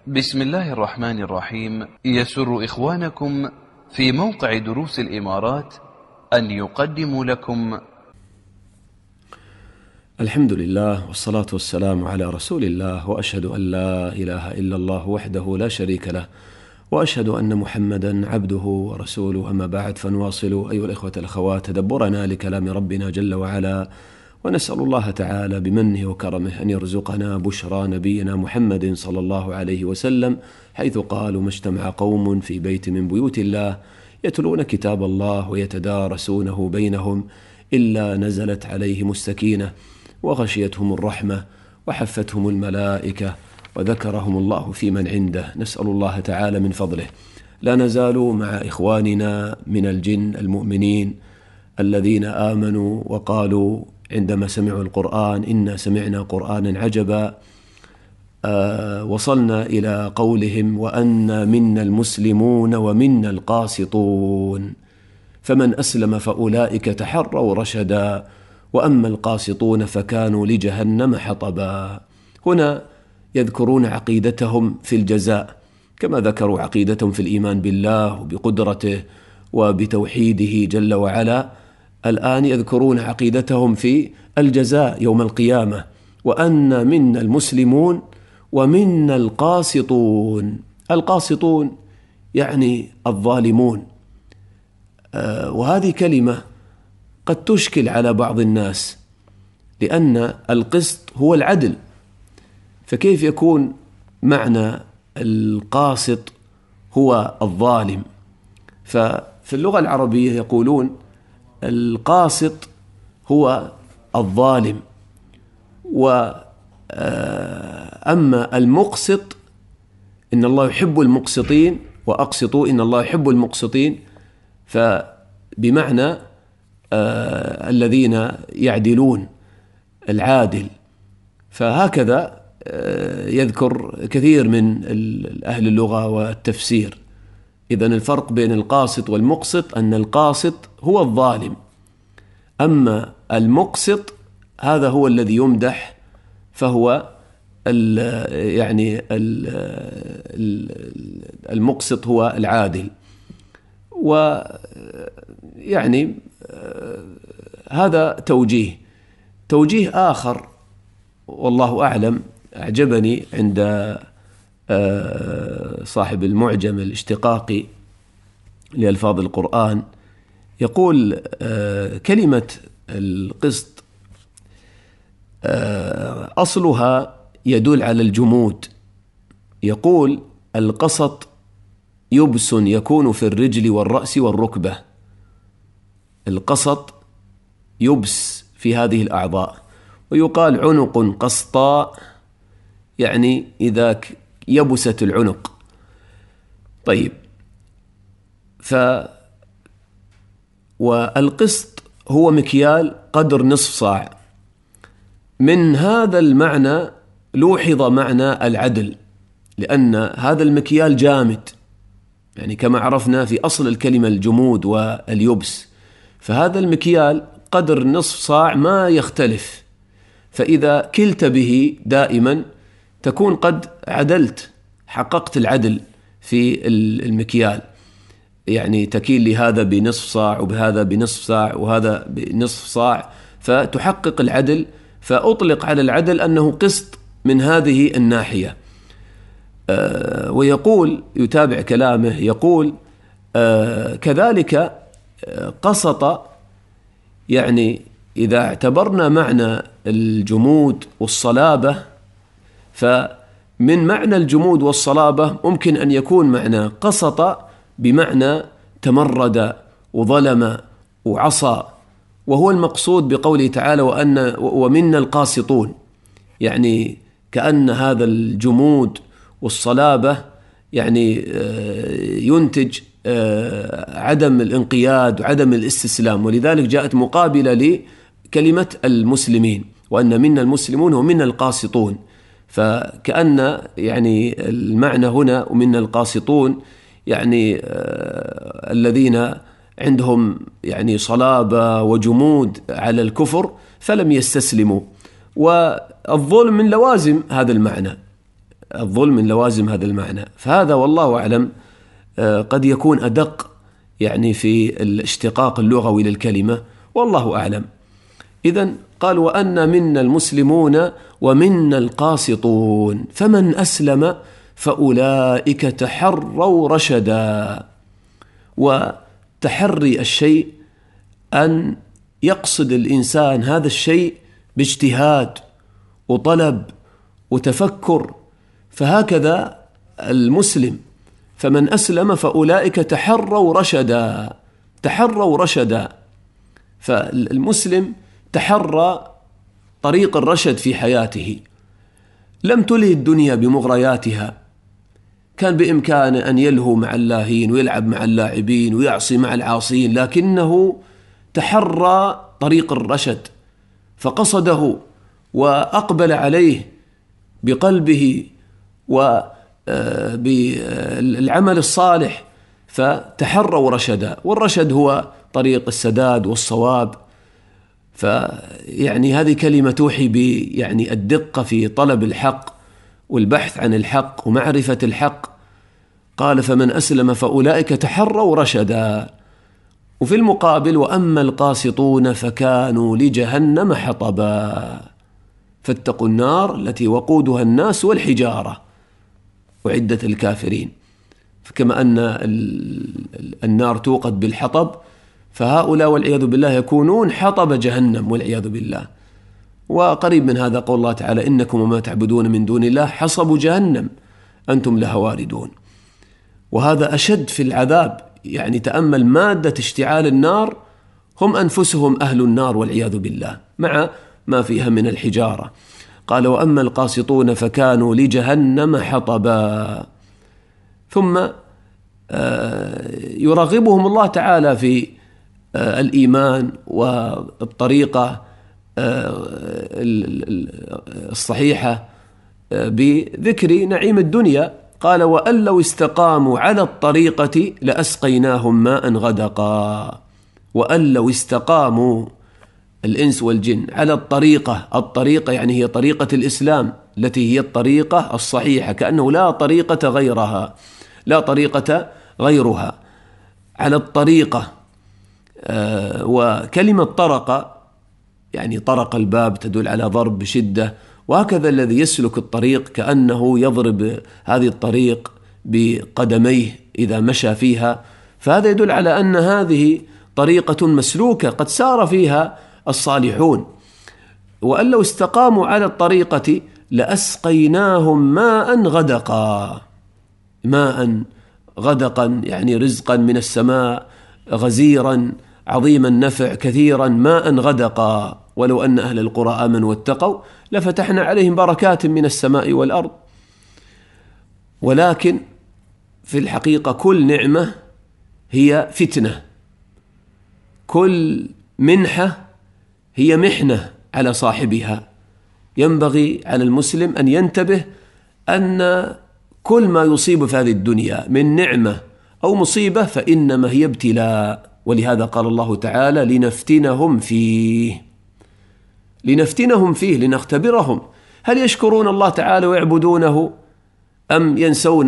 بسم الله الرحمن الرحيم. يسر إخوانكم في موقع دروس الإمارات أن يقدموا لكم الحمد لله والصلاة والسلام على رسول الله، وأشهد أن لا إله إلا الله وحده لا شريك له، وأشهد أن محمدا عبده ورسوله. أما بعد، فنواصل أيها الإخوة الأخوات تدبرنا لكلام ربنا جل وعلا، ونسأل الله تعالى بمنه وكرمه أن يرزقنا بشرى نبينا محمد صلى الله عليه وسلم، حيث قالوا: ما اجتمع قوم في بيت من بيوت الله يتلون كتاب الله ويتدارسونه بينهم إلا نزلت عليهم السكينة وغشيتهم الرحمة وحفتهم الملائكة وذكرهم الله في من عنده. نسأل الله تعالى من فضله. لا نزال مع إخواننا من الجن المؤمنين الذين آمنوا وقالوا عندما سمعوا القرآن: إنا سمعنا قرآنا عجبا. وصلنا إلى قولهم: وأن منا المسلمون ومنا القاسطون، فمن أسلم فأولئك تحروا رشدا، وأما القاسطون فكانوا لجهنم حطبا. هنا يذكرون عقيدتهم في الجزاء، كما ذكروا عقيدتهم في الإيمان بالله وبقدرته وبتوحيده جل وعلا. الآن يذكرون عقيدتهم في الجزاء يوم القيامة: وأن منا المسلمون ومنا القاسطون. القاسطون يعني الظالمون، وهذه كلمة قد تشكل على بعض الناس، لأن القسط هو العدل، فكيف يكون معنى القاسط هو الظالم؟ ففي اللغة العربية يقولون القاسط هو الظالم، وأما المقسط إن الله يحب المقسطين، وأقسطوا إن الله يحب المقسطين، فبمعنى الذين يعدلون، العادل. فهكذا يذكر كثير من أهل اللغة والتفسير. إذن الفرق بين القاسط والمقسط أن القاسط هو الظالم، أما المقسط هذا هو الذي يمدح، فهو المقسط هو العادل. ويعني هذا توجيه آخر والله أعلم أعجبني عند صاحب المعجم الاشتقاقي لألفاظ القرآن. يقول: كلمة القسط أصلها يدل على الجمود. يقول: القسط يبس يكون في الرجل والرأس والركبة. القسط يبس في هذه الأعضاء. ويقال عنق قسطاء، يعني إذا يبست العنق. طيب، والقسط هو مكيال قدر نصف صاع. من هذا المعنى لوحظ معنى العدل، لأن هذا المكيال جامد، يعني كما عرفنا في أصل الكلمة الجمود واليبس، فهذا المكيال قدر نصف صاع ما يختلف، فإذا كلت به دائما تكون قد عدلت، حققت العدل في المكيال، يعني تكيل لهذا بنصف صاع وبهذا بنصف صاع وهذا بنصف صاع، فتحقق العدل، فأطلق على العدل أنه قسط من هذه الناحية. ويقول، يتابع كلامه، يقول: كذلك قسط، يعني إذا اعتبرنا معنى الجمود والصلابة، فمن معنى الجمود والصلابة ممكن أن يكون معنى قسط بمعنى تمرد وظلم وعصى، وهو المقصود بقوله تعالى: ومنا القاسطون، يعني كأن هذا الجمود والصلابة يعني ينتج عدم الانقياد وعدم الاستسلام، ولذلك جاءت مقابلة لكلمة المسلمين: وأن منا المسلمون ومنا القاسطون. فكأن يعني المعنى هنا ومنا القاسطون يعني الذين عندهم يعني صلابة وجمود على الكفر فلم يستسلموا. والظلم من لوازم هذا المعنى، الظلم من لوازم هذا المعنى. فهذا والله أعلم قد يكون أدق يعني في الاشتقاق اللغوي للكلمة، والله أعلم. إذن قال وأن منا المسلمون ومنا القاسطون فمن أسلم فأولئك تحروا رشدا. وتحري الشيء أن يقصد الإنسان هذا الشيء باجتهاد وطلب وتفكر، فهكذا المسلم فمن أسلم فأولئك تحروا رشدا. تحروا رشدا، فالمسلم تحرى طريق الرشد في حياته، لم تله الدنيا بمغرياتها، كان بإمكانه أن يلهو مع اللاهين ويلعب مع اللاعبين ويعصي مع العاصين، لكنه تحرى طريق الرشد فقصده وأقبل عليه بقلبه وبالعمل الصالح، فتحروا رشدا. والرشد هو طريق السداد والصواب. فيعني هذه كلمة توحي يعني الدقة في طلب الحق والبحث عن الحق ومعرفة الحق. قال فمن أسلم فأولئك تحروا رشدا. وفي المقابل وأما القاسطون فكانوا لجهنم حطبا. فاتقوا النار التي وقودها الناس والحجارة أعدت الكافرين. فكما أن النار توقد بالحطب، فهؤلاء والعياذ بالله يكونون حطب جهنم والعياذ بالله. وقريب من هذا قول الله تعالى إنكم وما تعبدون من دون الله حصب جهنم أنتم لها واردون. وهذا أشد في العذاب، يعني تأمل مادة اشتعال النار هم أنفسهم أهل النار والعياذ بالله مع ما فيها من الحجارة. قال وأما القاسطون فكانوا لجهنم حطبا. ثم يرغبهم الله تعالى في الإيمان والطريقة الصحيحة بذكر نعيم الدنيا. قال وأن لو استقاموا على الطريقة لأسقيناهم ماء غدقا. وأن لو استقاموا الإنس والجن على الطريقة يعني هي طريقة الإسلام التي هي الطريقة الصحيحة، كأنه لا طريقة غيرها، لا طريقة غيرها، على الطريقة. وكلمة طرق يعني طرق الباب تدل على ضرب بشدة، وهكذا الذي يسلك الطريق كأنه يضرب هذه الطريق بقدميه إذا مشى فيها، فهذا يدل على أن هذه طريقة مسلوكة قد سار فيها الصالحون. وأن لو استقاموا على الطريقة لأسقيناهم ماء غدقا. ماء غدقا يعني رزقا من السماء غزيرا عظيم النفع كثيرا، ماء غدقا. ولو أن أهل القرى آمنوا واتقوا لفتحنا عليهم بركات من السماء والأرض. ولكن في الحقيقة كل نعمة هي فتنة، كل منحة هي محنة على صاحبها. ينبغي على المسلم أن ينتبه أن كل ما يصيب في هذه الدنيا من نعمة أو مصيبة فإنما هي ابتلاء. ولهذا قال الله تعالى لنفتنهم فيه، لنفتنهم فيه، لنختبرهم هل يشكرون الله تعالى ويعبدونه أم ينسون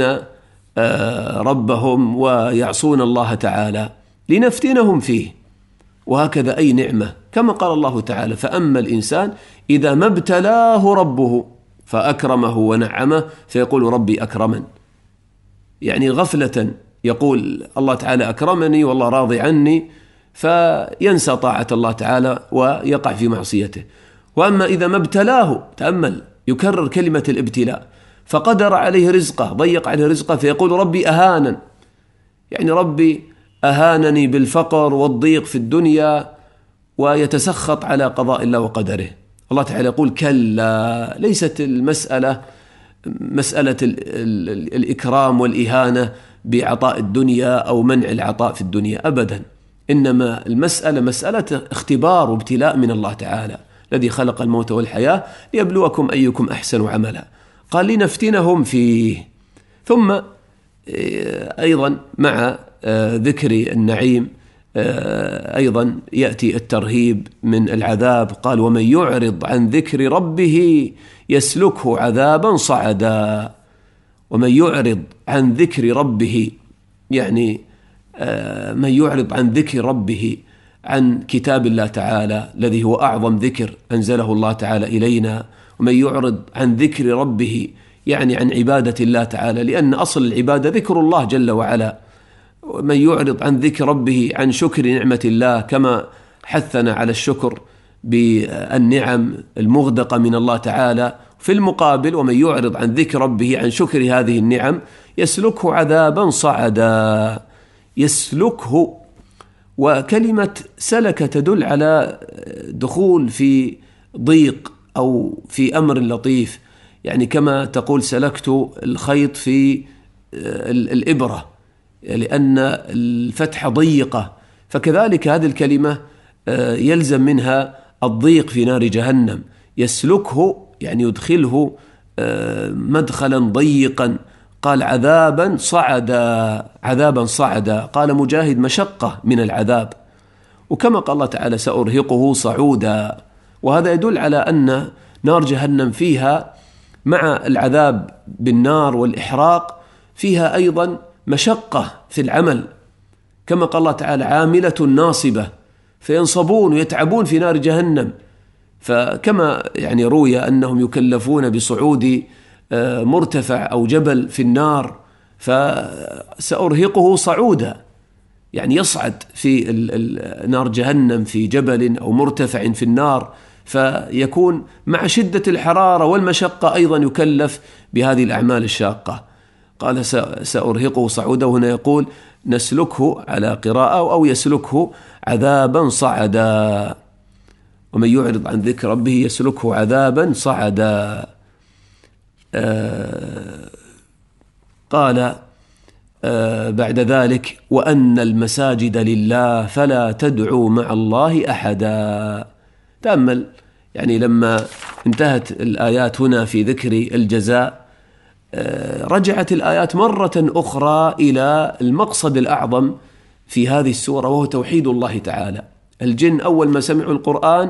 ربهم ويعصون الله تعالى. لنفتنهم فيه. وهكذا أي نعمة كما قال الله تعالى فأما الإنسان إذا ما ابتلاه ربه فأكرمه ونعمه فيقول ربي أكرمن، يعني غفلة يقول الله تعالى أكرمني والله راضي عني، فينسى طاعة الله تعالى ويقع في معصيته. وأما إذا ما ابتلاه، تأمل يكرر كلمة الابتلاء، فقدر عليه رزقه ضيق عليه رزقه فيقول ربي أهانن، يعني ربي أهانني بالفقر والضيق في الدنيا، ويتسخط على قضاء الله وقدره. الله تعالى يقول كلا، ليست المسألة مسألة الإكرام والإهانة بعطاء الدنيا أو منع العطاء في الدنيا أبدا، إنما المسألة مسألة اختبار وابتلاء من الله تعالى الذي خلق الموت والحياة ليبلوكم أيكم أحسن عملا. قال لنفتنهم فيه. ثم أيضا مع ذكر النعيم أيضا يأتي الترهيب من العذاب. قال ومن يعرض عن ذكر ربه يسلكه عذابا صعدا. ومن يعرض عن ذكر ربه، يعني من يعرض عن ذكر ربه، عن كتاب الله تعالى الذي هو أعظم ذكر أنزله الله تعالى إلينا، ومن يعرض عن ذكر ربه يعني عن عبادة الله تعالى، لأن أصل العبادة ذكر الله جل وعلا. ومن يعرض عن ذكر ربه، عن شكر نعمة الله، كما حثنا على الشكر بالنعم المغدقة من الله تعالى. في المقابل ومن يعرض عن ذكر ربه، عن شكر هذه النعم، يسلكه عذابا صعدا. يسلكه، وكلمة سلك تدل على دخول في ضيق أو في أمر لطيف، يعني كما تقول سلكت الخيط في الإبرة لأن الفتحة ضيقة، فكذلك هذه الكلمة يلزم منها الضيق في نار جهنم. يسلكه يعني يدخله مدخلا ضيقا. قال عذابا صعدا، عذابا صعدا. قال مجاهد مشقة من العذاب. وكما قال الله تعالى سأرهقه صعودا، وهذا يدل على أن نار جهنم فيها مع العذاب بالنار والإحراق فيها أيضا مشقة في العمل، كما قال الله تعالى عاملة ناصبة، فينصبون ويتعبون في نار جهنم. فكما يعني روي أنهم يكلفون بصعود مرتفع أو جبل في النار، فسأرهقه صعودا، يعني يصعد في نار جهنم في جبل أو مرتفع في النار، فيكون مع شدة الحرارة والمشقة أيضا يكلف بهذه الأعمال الشاقة. قال سأرهقه صعودا، وهنا يقول نسلكه على قراءة أو يسلكه عذابا صعدا. ومن يعرض عن ذكر ربه يسلكه عذابا صعدا. قال بعد ذلك وأن المساجد لله فلا تدعوا مع الله أحدا. تأمل يعني لما انتهت الآيات هنا في ذكر الجزاء، رجعت الآيات مرة أخرى إلى المقصد الأعظم في هذه السورة، وهو توحيد الله تعالى. الجن أول ما سمعوا القرآن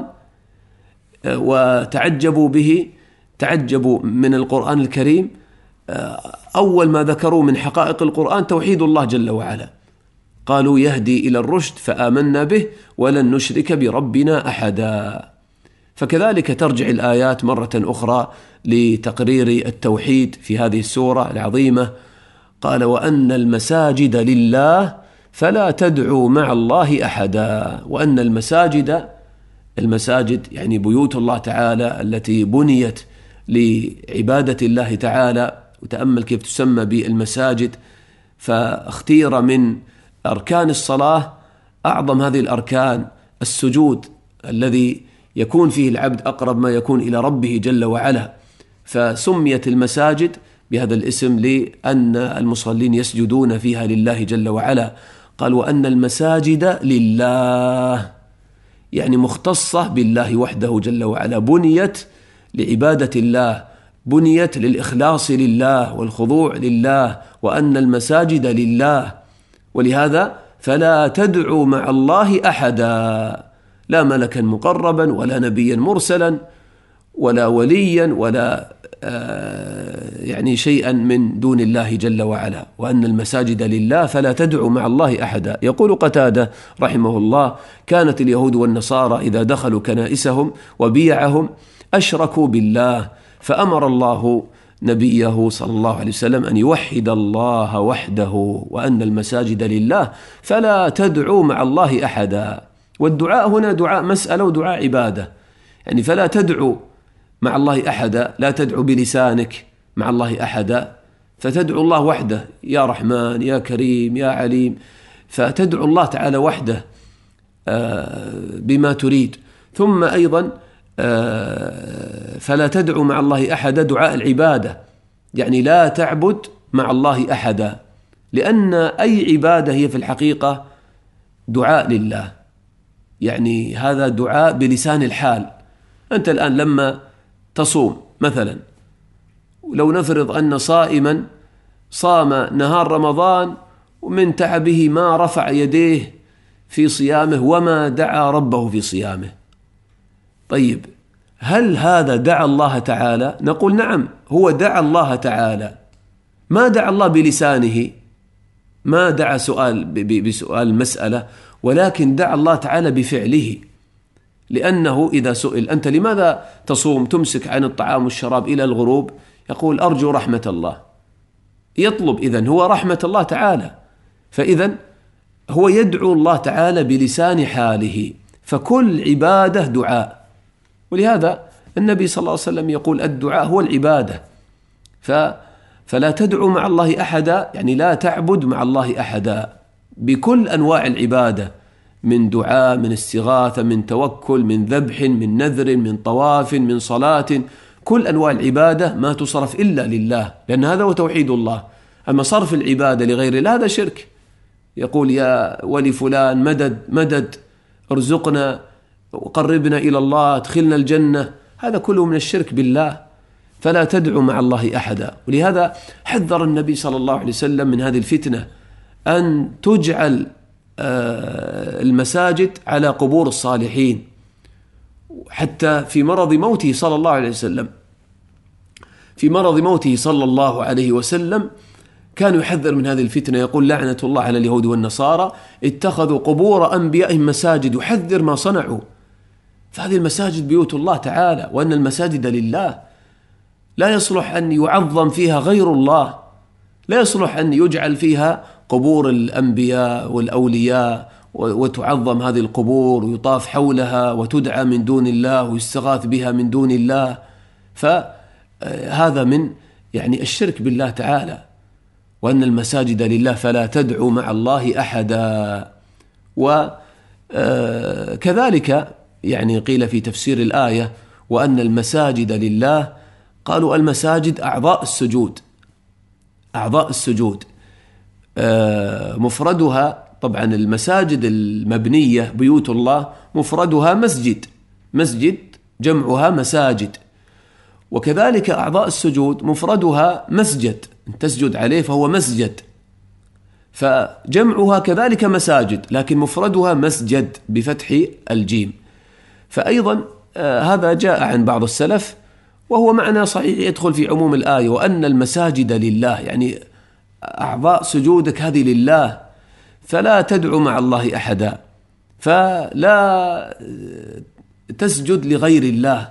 وتعجبوا به، تعجبوا من القرآن الكريم، أول ما ذكروا من حقائق القرآن توحيد الله جل وعلا. قالوا يهدي إلى الرشد فآمنا به ولن نشرك بربنا أحدا. فكذلك ترجع الآيات مرة أخرى لتقرير التوحيد في هذه السورة العظيمة. قال وأن المساجد لله فلا تدعوا مع الله أحدا. وأن المساجد يعني بيوت الله تعالى التي بنيت لعبادة الله تعالى. وتأمل كيف تسمى بالمساجد، فاختير من أركان الصلاة أعظم هذه الأركان السجود، الذي يكون فيه العبد أقرب ما يكون إلى ربه جل وعلا، فسميت المساجد بهذا الاسم لأن المصلين يسجدون فيها لله جل وعلا. قال وأن المساجد لله، يعني مختصة بالله وحده جل وعلا، بنيت لعبادة الله، بنيت للإخلاص لله والخضوع لله. وأن المساجد لله، ولهذا فلا تدعوا مع الله أحدا، لا ملكا مقربا ولا نبيا مرسلا ولا وليا ولا يعني شيئا من دون الله جل وعلا. وأن المساجد لله فلا تدعوا مع الله أحدا. يقول قتادة رحمه الله كانت اليهود والنصارى إذا دخلوا كنائسهم وبيعهم أشركوا بالله، فأمر الله نبيه صلى الله عليه وسلم أن يوحد الله وحده، وأن المساجد لله فلا تدعوا مع الله أحدا. والدعاء هنا دعاء مسألة ودعاء عبادة، يعني فلا تدعو مع الله أحدا، لا تدعو بلسانك مع الله أحدا، فتدعو الله وحده يا رحمن يا كريم يا عليم، فتدعو الله تعالى وحده بما تريد. ثم أيضا فلا تدعو مع الله أحدا دعاء العبادة، يعني لا تعبد مع الله أحدا، لأن أي عبادة هي في الحقيقة دعاء لله، يعني هذا دعاء بلسان الحال. أنت الآن لما تصوم مثلا، لو نفرض أن صائما صام نهار رمضان ومن تعبه ما رفع يديه في صيامه وما دعا ربه في صيامه، طيب هل هذا دعا الله تعالى؟ نقول نعم، هو دعا الله تعالى، ما دعا الله بلسانه، ما دعا بسؤال مسألة، ولكن دعا الله تعالى بفعله. لأنه إذا سئل أنت لماذا تصوم تمسك عن الطعام والشراب إلى الغروب، يقول أرجو رحمة الله، يطلب إذن هو رحمة الله تعالى، فإذن هو يدعو الله تعالى بلسان حاله، فكل عبادة دعاء. ولهذا النبي صلى الله عليه وسلم يقول الدعاء هو العبادة، فلا تدعو مع الله أحدا، يعني لا تعبد مع الله أحدا بكل أنواع العبادة، من دعاء، من استغاثة، من توكل، من ذبح، من نذر، من طواف، من صلاة، كل أنواع العبادة ما تصرف إلا لله، لأن هذا هو توحيد الله. أما صرف العبادة لغير الله هذا شرك. يقول يا ولي فلان مدد مدد، ارزقنا وقربنا إلى الله، ادخلنا الجنة، هذا كله من الشرك بالله. فلا تدعو مع الله أحدا. ولهذا حذر النبي صلى الله عليه وسلم من هذه الفتنة، أن تجعل المساجد على قبور الصالحين. حتى في مرض موته صلى الله عليه وسلم، في مرض موته صلى الله عليه وسلم كان يحذر من هذه الفتنة، يقول لعنة الله على اليهود والنصارى اتخذوا قبور أنبيائهم مساجد، يحذر ما صنعوا. فهذه المساجد بيوت الله تعالى، وأن المساجد لله، لا يصلح أن يعظم فيها غير الله، لا يصلح أن يجعل فيها قبور الأنبياء والأولياء وتعظم هذه القبور ويطاف حولها وتدعى من دون الله ويستغاث بها من دون الله. فهذا من يعني الشرك بالله تعالى، وأن المساجد لله فلا تدعو مع الله أحدا. وكذلك يعني قيل في تفسير الآية وأن المساجد لله، قالوا المساجد أعضاء السجود، أعضاء السجود مفردها، طبعا المساجد المبنية بيوت الله مفردها مسجد، مسجد جمعها مساجد، وكذلك أعضاء السجود مفردها مسجد، تسجد عليه فهو مسجد، فجمعها كذلك مساجد لكن مفردها مسجد بفتح الجيم. فأيضا هذا جاء عن بعض السلف وهو معنى صحيح يدخل في عموم الآية، وأن المساجد لله، يعني أعضاء سجودك هذه لله، فلا تدعو مع الله أحدا، فلا تسجد لغير الله،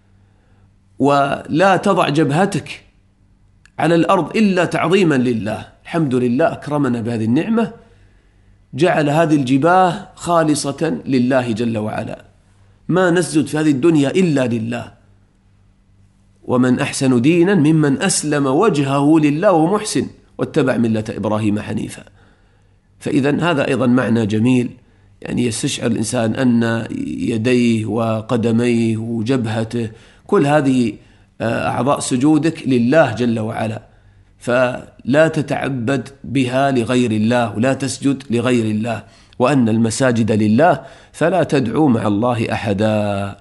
ولا تضع جبهتك على الأرض إلا تعظيما لله. الحمد لله أكرمنا بهذه النعمة، جعل هذه الجباه خالصة لله جل وعلا، ما نسجد في هذه الدنيا إلا لله. ومن أحسن دينا ممن أسلم وجهه لله وهو محسن واتبع ملة إبراهيم حنيفا. فإذا هذا أيضا معنى جميل، يعني يستشعر الإنسان أن يديه وقدميه وجبهته كل هذه أعضاء سجودك لله جل وعلا، فلا تتعبد بها لغير الله ولا تسجد لغير الله، وأن المساجد لله فلا تدعو مع الله أحدا.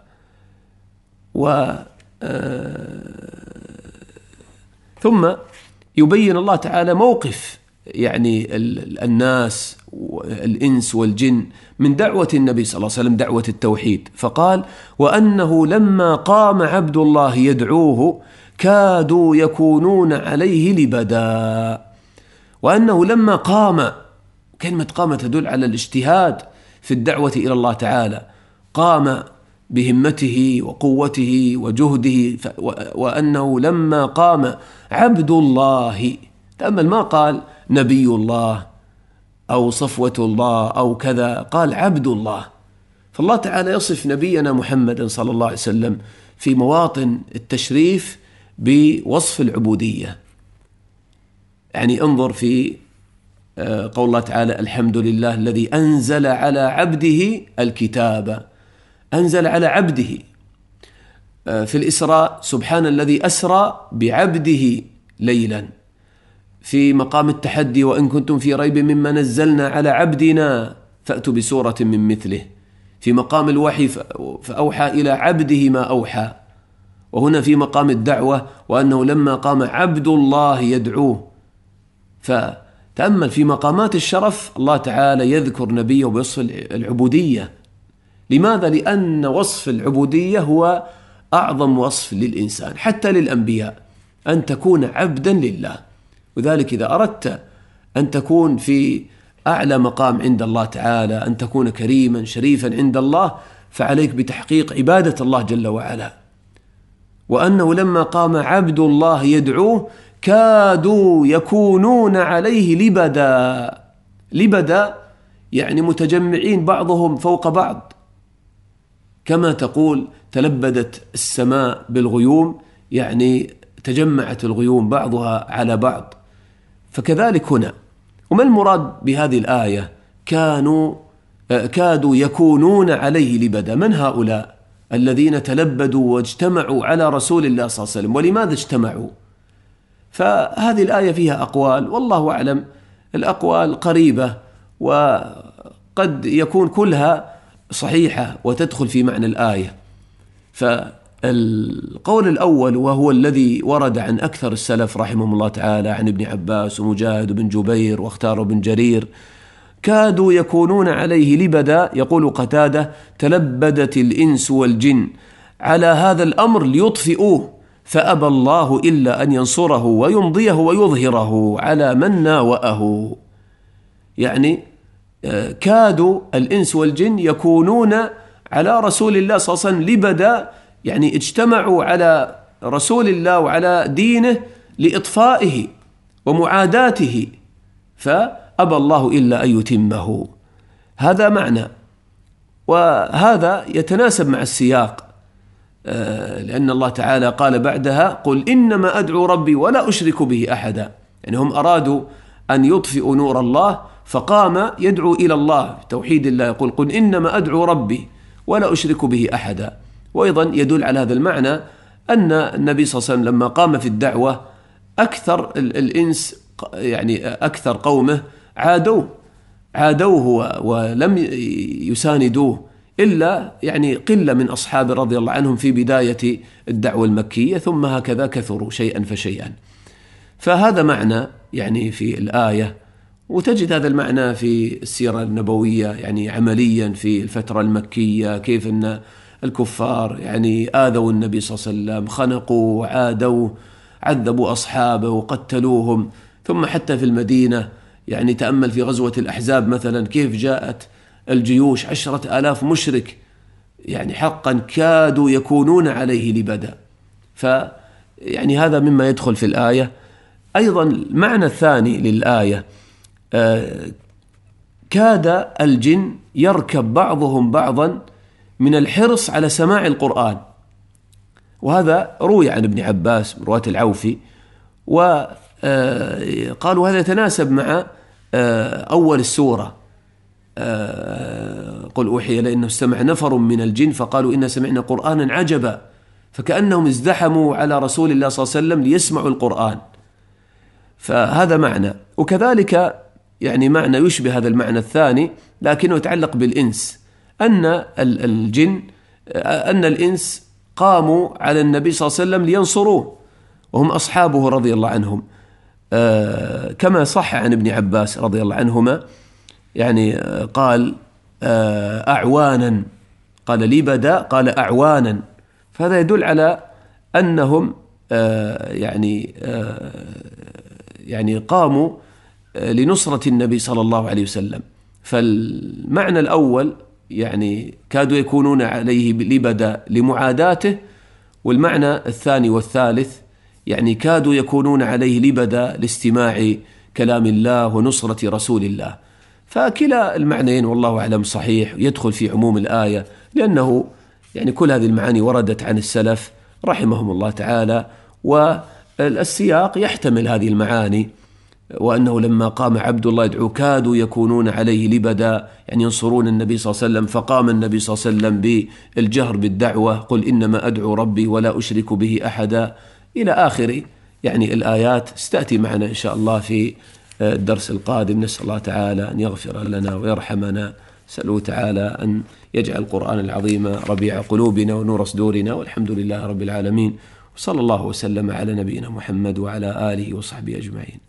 ثم يبين الله تعالى موقف يعني الناس والإنس والجن من دعوة النبي صلى الله عليه وسلم، دعوة التوحيد، فقال وأنه لما قام عبد الله يدعوه كادوا يكونون عليه لبدا. وأنه لما قام، كلمة قام تدل على الاجتهاد في الدعوة إلى الله تعالى، قام بهمته وقوته وجهده، وأنه لما قام عبد الله، تأمل ما قال نبي الله أو صفوة الله أو كذا، قال عبد الله. فالله تعالى يصف نبينا محمد صلى الله عليه وسلم في مواطن التشريف بوصف العبودية. يعني انظر في قول الله تعالى الحمد لله الذي أنزل على عبده الكتاب، أنزل على عبده. في الإسراء سبحان الذي أسرى بعبده ليلا. في مقام التحدي وإن كنتم في ريب مما نزلنا على عبدنا فأتوا بسورة من مثله. في مقام الوحي فأوحى إلى عبده ما أوحى. وهنا في مقام الدعوة وأنه لما قام عبد الله يدعوه. فتأمل في مقامات الشرف الله تعالى يذكر نبيه بوصف العبودية. لماذا؟ لأن وصف العبودية هو أعظم وصف للإنسان حتى للأنبياء، أن تكون عبدا لله. وذلك إذا أردت أن تكون في أعلى مقام عند الله تعالى، أن تكون كريما شريفا عند الله، فعليك بتحقيق عبادة الله جل وعلا. وأنه لما قام عبد الله يدعوه كادوا يكونون عليه لبدا. لبدا يعني متجمعين بعضهم فوق بعض، كما تقول تلبدت السماء بالغيوم، يعني تجمعت الغيوم بعضها على بعض. فكذلك هنا. وما المراد بهذه الآية كادوا يكونون عليه لبدا؟ من هؤلاء الذين تلبدوا واجتمعوا على رسول الله صلى الله عليه وسلم؟ ولماذا اجتمعوا؟ فهذه الآية فيها أقوال، والله أعلم الأقوال قريبة، وقد يكون كلها صحيحة وتدخل في معنى الآية. فالقول الأول وهو الذي ورد عن أكثر السلف رحمهم الله تعالى، عن ابن عباس ومجاهد بن جبير واختار بن جرير، كادوا يكونون عليه لبدا. يقول قتادة: تلبدت الإنس والجن على هذا الأمر ليطفئوه، فأبى الله إلا أن ينصره ويمضيه ويظهره على من ناوأه. يعني كادوا الإنس والجن يكونون على رسول الله صلى الله عليه وسلم لبدا، يعني اجتمعوا على رسول الله وعلى دينه لإطفائه ومعاداته، فأبى الله إلا أن يتمه. هذا معنى، وهذا يتناسب مع السياق، لأن الله تعالى قال بعدها: قل إنما أدعو ربي ولا أشرك به أحدا. يعني هم أرادوا أن يطفئوا نور الله، فقام يدعو إلى الله توحيد الله، يقول: قل إنما أدعو ربي ولا أشرك به أحدا. وأيضا يدل على هذا المعنى أن النبي صلى الله عليه وسلم لما قام في الدعوة أكثر الإنس، يعني أكثر قومه عادوه ولم يساندوه إلا يعني قلة من أصحابه رضي الله عنهم في بداية الدعوة المكية، ثم هكذا كثروا شيئا فشيئا. فهذا معنى يعني في الآية، وتجد هذا المعنى في السيرة النبوية يعني عمليا في الفترة المكية، كيف أن الكفار يعني آذوا النبي صلى الله عليه وسلم، خنقوا وعادوا، عذبوا أصحابه وقتلوهم. ثم حتى في المدينة يعني تأمل في غزوة الأحزاب مثلا، كيف جاءت الجيوش 10,000 مشرك، يعني حقا كادوا يكونون عليه لبدا. فيعني هذا مما يدخل في الآية. أيضا المعنى الثاني للآية: كاد الجن يركب بعضهم بعضا من الحرص على سماع القرآن. وهذا روي عن ابن عباس رواية العوفي، وقالوا هذا يتناسب مع أول السورة: قل أوحي إلي أنه استمع نفر من الجن فقالوا إنا سمعنا قرآنا عجبا، فكأنهم ازدحموا على رسول الله صلى الله عليه وسلم ليسمعوا القرآن. فهذا معنى. وكذلك يعني معنى يشبه هذا المعنى الثاني لكنه يتعلق بالإنس، أن الإنس قاموا على النبي صلى الله عليه وسلم لينصروه، وهم أصحابه رضي الله عنهم، كما صح عن ابن عباس رضي الله عنهما، يعني قال أعوانا، قال لبدا قال أعوانا. فهذا يدل على أنهم يعني قاموا لنصرة النبي صلى الله عليه وسلم. فالمعنى الأول يعني كادوا يكونون عليه لبدا لمعاداته، والمعنى الثاني والثالث يعني كادوا يكونون عليه لبدا لاستماع كلام الله ونصرة رسول الله. فكلا المعنيين والله أعلم صحيح، يدخل في عموم الآية، لأنه يعني كل هذه المعاني وردت عن السلف رحمهم الله تعالى، والسياق يحتمل هذه المعاني. وأنه لما قام عبد الله يدعو كادوا يكونون عليه لبدا، يعني ينصرون النبي صلى الله عليه وسلم، فقام النبي صلى الله عليه وسلم بالجهر بالدعوة: قل إنما أدعو ربي ولا أشرك به أحدا، إلى آخر يعني الآيات. ستأتي معنا إن شاء الله في الدرس القادم. نسأل الله تعالى أن يغفر لنا ويرحمنا، نسأله تعالى أن يجعل القرآن العظيم ربيع قلوبنا ونور صدورنا، والحمد لله رب العالمين، وصلى الله وسلم على نبينا محمد وعلى آله وصحبه أجمعين.